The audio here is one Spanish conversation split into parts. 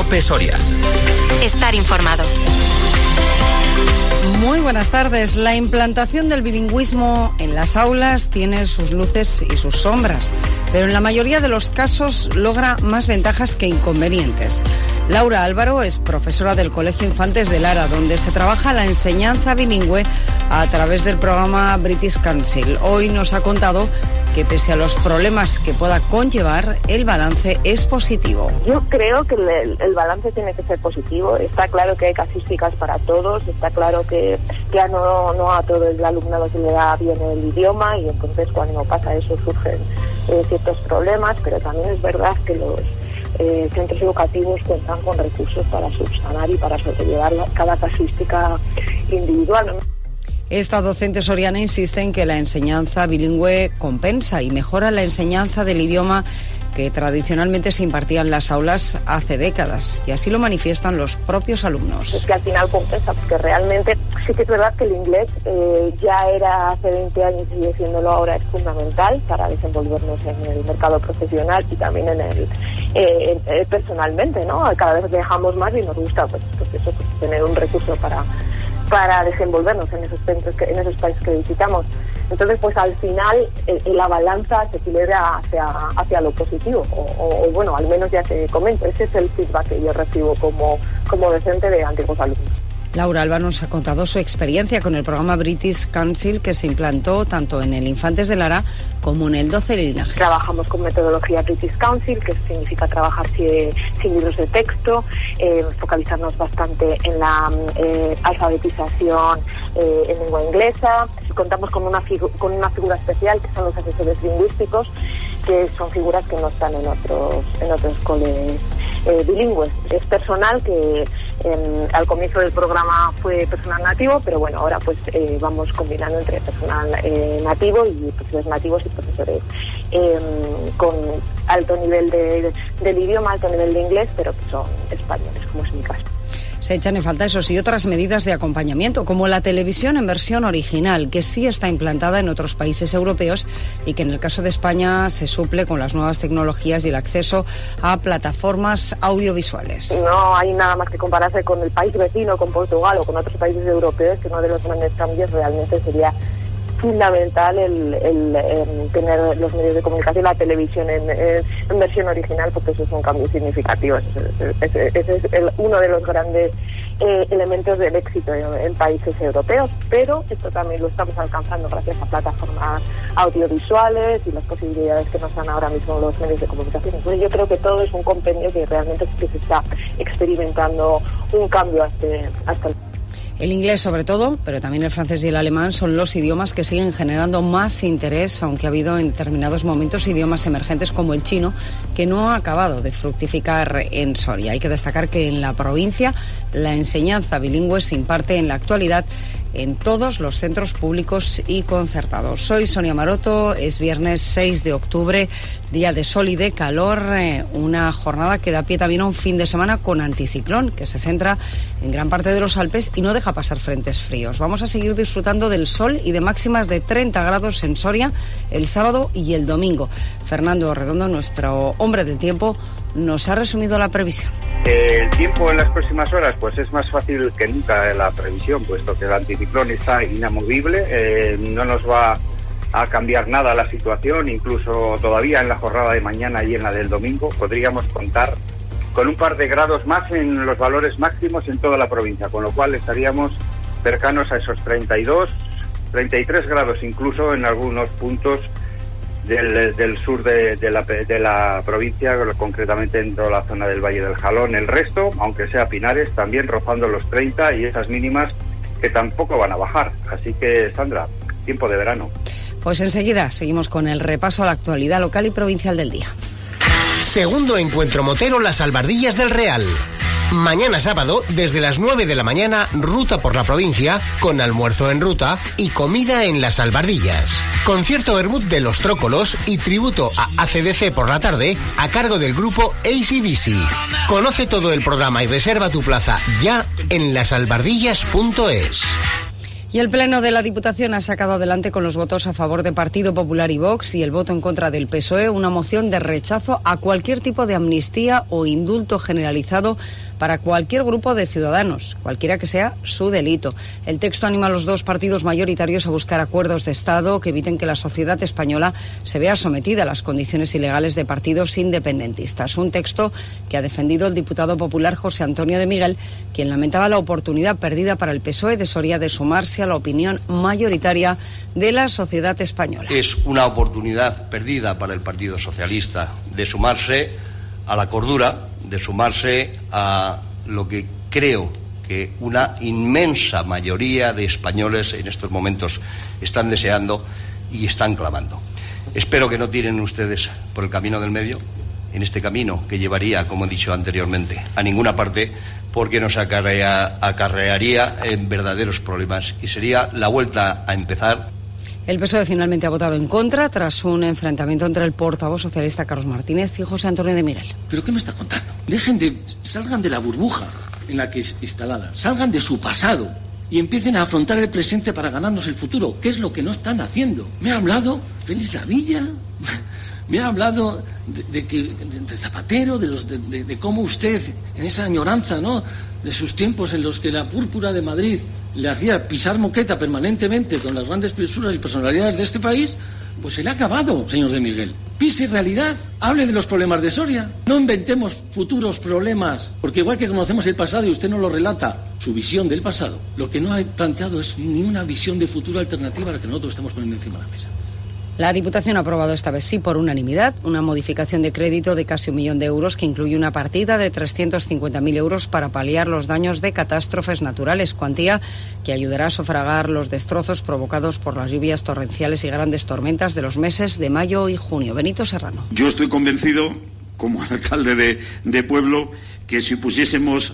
COPE Soria. Estar informado. Muy buenas tardes. La implantación del bilingüismo en las aulas tiene sus luces y sus sombras, pero en la mayoría de los casos logra más ventajas que inconvenientes. Laura Álvaro es profesora del Colegio Infantes de Lara, donde se trabaja la enseñanza bilingüe a través del programa British Council. Hoy nos ha contado que pese a los problemas que pueda conllevar, el balance es positivo. Yo creo que el balance tiene que ser positivo. Está claro que hay casuísticas para todos, está claro que ya no a todo el alumnado se le da bien el idioma, y entonces cuando pasa eso surgen ciertos problemas, pero también es verdad que los centros educativos cuentan con recursos para subsanar y para sobrellevar cada casuística individual, ¿no? Esta docente soriana insiste en que la enseñanza bilingüe compensa y mejora la enseñanza del idioma que tradicionalmente se impartía en las aulas hace décadas, y así lo manifiestan los propios alumnos. Es que al final compensa, porque realmente sí que es verdad que el inglés ya era hace 20 años y sigue siéndolo ahora, es fundamental para desenvolvernos en el mercado profesional y también personalmente, ¿no? Cada vez viajamos más y nos gusta tener un recurso para desenvolvernos en esos países que visitamos. Entonces, pues al final la balanza se equilibra hacia lo positivo, o bueno, al menos ya te comento, ese es el feedback que yo recibo como docente de antiguos alumnos. Laura Alba nos ha contado su experiencia con el programa British Council, que se implantó tanto en el Infantes de Lara como en el 12 de Linajes. Trabajamos con metodología British Council, que significa trabajar sin libros de texto, focalizarnos bastante en la alfabetización en lengua inglesa. Contamos con una figura especial, que son los asesores lingüísticos, que son figuras que no están en otros coles bilingües. Es personal que al comienzo del programa fue personal nativo, pero bueno, ahora pues vamos combinando entre personal nativo y profesores nativos y profesores con alto nivel del idioma, alto nivel de inglés, pero que son españoles, como es mi caso. Se echan en falta, eso sí, otras medidas de acompañamiento, como la televisión en versión original, que sí está implantada en otros países europeos y que en el caso de España se suple con las nuevas tecnologías y el acceso a plataformas audiovisuales. No hay nada más que compararse con el país vecino, con Portugal o con otros países europeos, que uno de los grandes cambios realmente sería fundamental el tener los medios de comunicación, la televisión en versión original, porque eso es un cambio significativo. Ese es uno de los grandes elementos del éxito en países europeos, pero esto también lo estamos alcanzando gracias a plataformas audiovisuales y las posibilidades que nos dan ahora mismo los medios de comunicación. Entonces yo creo que todo es un compendio que realmente sí que se está experimentando un cambio hasta el... El inglés sobre todo, pero también el francés y el alemán son los idiomas que siguen generando más interés, aunque ha habido en determinados momentos idiomas emergentes como el chino, que no ha acabado de fructificar en Soria. Hay que destacar que en la provincia la enseñanza bilingüe se imparte en la actualidad en todos los centros públicos y concertados. Soy Sonia Maroto, es viernes 6 de octubre, día de sol y de calor, una jornada que da pie también a un fin de semana con anticiclón, que se centra en gran parte de los Alpes y no deja pasar frentes fríos. Vamos a seguir disfrutando del sol y de máximas de 30 grados en Soria el sábado y el domingo. Fernando Redondo, nuestro hombre del tiempo, nos ha resumido la previsión. El tiempo en las próximas horas pues es más fácil que nunca la previsión, puesto que el anticiclón está inamovible, no nos va a cambiar nada la situación. Incluso todavía en la jornada de mañana y en la del domingo podríamos contar con un par de grados más en los valores máximos en toda la provincia, con lo cual estaríamos cercanos a esos 32, 33 grados incluso en algunos puntos del sur de la provincia, concretamente en toda la zona del Valle del Jalón. El resto, aunque sea Pinares, también rozando los 30 y esas mínimas que tampoco van a bajar. Así que, Sandra, tiempo de verano. Pues enseguida seguimos con el repaso a la actualidad local y provincial del día. Segundo encuentro motero Las Albardillas del Real. Mañana sábado, desde las 9 de la mañana, ruta por la provincia, con almuerzo en ruta y comida en Las Albardillas. Concierto vermut de Los Trócolos y tributo a AC/DC por la tarde, a cargo del grupo AC/DC. Conoce todo el programa y reserva tu plaza ya en lasalbardillas.es. Y el Pleno de la Diputación ha sacado adelante con los votos a favor de Partido Popular y Vox y el voto en contra del PSOE una moción de rechazo a cualquier tipo de amnistía o indulto generalizado para cualquier grupo de ciudadanos, cualquiera que sea su delito. El texto anima a los dos partidos mayoritarios a buscar acuerdos de Estado que eviten que la sociedad española se vea sometida a las condiciones ilegales de partidos independentistas. Un texto que ha defendido el diputado popular José Antonio de Miguel, quien lamentaba la oportunidad perdida para el PSOE de Soria de sumarse a la opinión mayoritaria de la sociedad española. Es una oportunidad perdida para el Partido Socialista de sumarse a la cordura, de sumarse a lo que creo que una inmensa mayoría de españoles en estos momentos están deseando y están clamando. Espero que no tiren ustedes por el camino del medio, en este camino que llevaría, como he dicho anteriormente, a ninguna parte, porque nos acarrearía en verdaderos problemas y sería la vuelta a empezar. El PSOE finalmente ha votado en contra tras un enfrentamiento entre el portavoz socialista Carlos Martínez y José Antonio de Miguel. ¿Pero qué me está contando? Salgan de la burbuja en la que es instalada, salgan de su pasado y empiecen a afrontar el presente para ganarnos el futuro, que es lo que no están haciendo. Me ha hablado Félix Lavilla, me ha hablado de Zapatero, de cómo usted, en esa añoranza, ¿no?, de sus tiempos en los que la púrpura de Madrid le hacía pisar moqueta permanentemente con las grandes presuras y personalidades de este país, pues se le ha acabado, señor de Miguel. Pise realidad, hable de los problemas de Soria. No inventemos futuros problemas, porque igual que conocemos el pasado y usted nos lo relata, su visión del pasado, lo que no ha planteado es ni una visión de futuro alternativa a la que nosotros estamos poniendo encima de la mesa. La Diputación ha aprobado esta vez sí por unanimidad una modificación de crédito de casi 1 millón de euros que incluye una partida de 350.000 euros para paliar los daños de catástrofes naturales, cuantía que ayudará a sufragar los destrozos provocados por las lluvias torrenciales y grandes tormentas de los meses de mayo y junio. Benito Serrano. Yo estoy convencido, como alcalde de pueblo, que si pusiésemos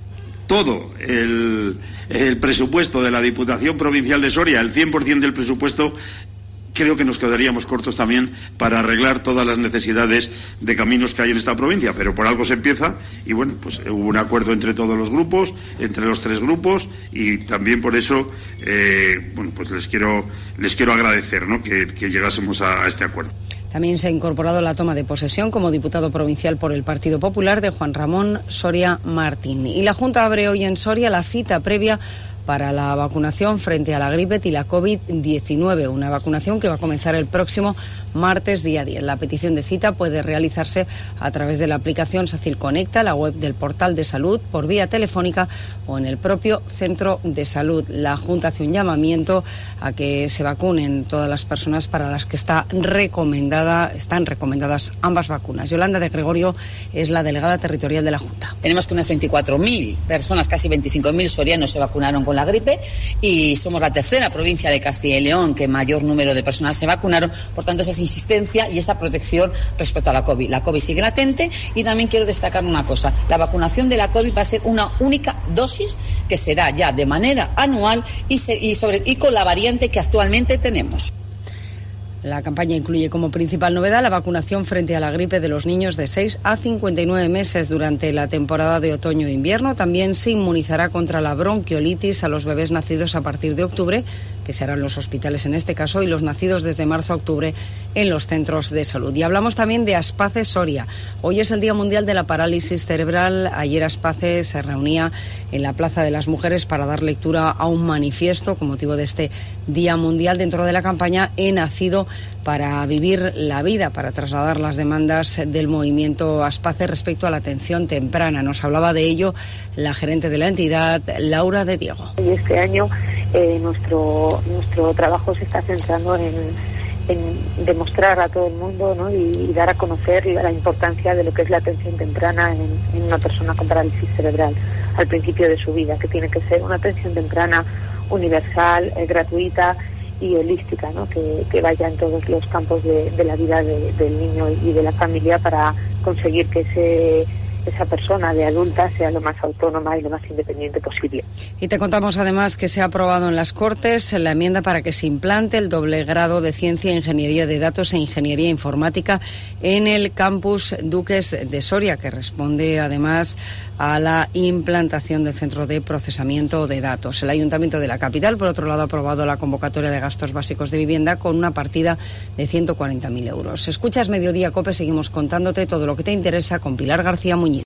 todo el presupuesto de la Diputación Provincial de Soria, el 100% del presupuesto, creo que nos quedaríamos cortos también para arreglar todas las necesidades de caminos que hay en esta provincia, pero por algo se empieza y bueno, pues hubo un acuerdo entre todos los grupos, entre los 3 grupos y también por eso, bueno, pues les quiero agradecer, ¿no?, que llegásemos a este acuerdo. También se ha incorporado la toma de posesión como diputado provincial por el Partido Popular de Juan Ramón Soria Martín. Y la Junta abre hoy en Soria la cita previa para la vacunación frente a la gripe y la COVID-19, una vacunación que va a comenzar el próximo martes día 10. La petición de cita puede realizarse a través de la aplicación SACIL Conecta, la web del portal de salud, por vía telefónica o en el propio centro de salud. La Junta hace un llamamiento a que se vacunen todas las personas para las que están recomendadas ambas vacunas. Yolanda de Gregorio es la delegada territorial de la Junta. Tenemos que unas 24.000 personas, casi 25.000 sorianos se vacunaron con la gripe y somos la tercera provincia de Castilla y León que mayor número de personas se vacunaron. Por tanto, esa insistencia y esa protección respecto a la COVID. La COVID sigue latente y también quiero destacar una cosa. La vacunación de la COVID va a ser una única dosis que se da ya de manera anual y con la variante que actualmente tenemos. La campaña incluye como principal novedad la vacunación frente a la gripe de los niños de 6 a 59 meses durante la temporada de otoño e invierno. También se inmunizará contra la bronquiolitis a los bebés nacidos a partir de octubre, que se harán los hospitales en este caso, y los nacidos desde marzo a octubre en los centros de salud. Y hablamos también de Aspace Soria. Hoy es el Día Mundial de la Parálisis Cerebral. Ayer Aspace se reunía en la Plaza de las Mujeres para dar lectura a un manifiesto con motivo de este Día Mundial dentro de la campaña He nacido para vivir la vida, para trasladar las demandas del movimiento Aspace respecto a la atención temprana. Nos hablaba de ello la gerente de la entidad, Laura de Diego. Y este año nuestro trabajo se está centrando en demostrar a todo el mundo, ¿no?, y dar a conocer la importancia de lo que es la atención temprana en una persona con parálisis cerebral al principio de su vida, que tiene que ser una atención temprana universal, gratuita y holística, ¿no?, que vaya en todos los campos de la vida del niño y de la familia para conseguir que esa persona de adulta sea lo más autónoma y lo más independiente posible. Y te contamos además que se ha aprobado en las Cortes la enmienda para que se implante el doble grado de Ciencia, Ingeniería de Datos e Ingeniería Informática en el campus Duques de Soria, que responde además a la implantación del centro de procesamiento de datos. El Ayuntamiento de la capital, por otro lado, ha aprobado la convocatoria de gastos básicos de vivienda con una partida de 140.000 euros. Escuchas Mediodía COPE, seguimos contándote todo lo que te interesa con Pilar García Muñiz.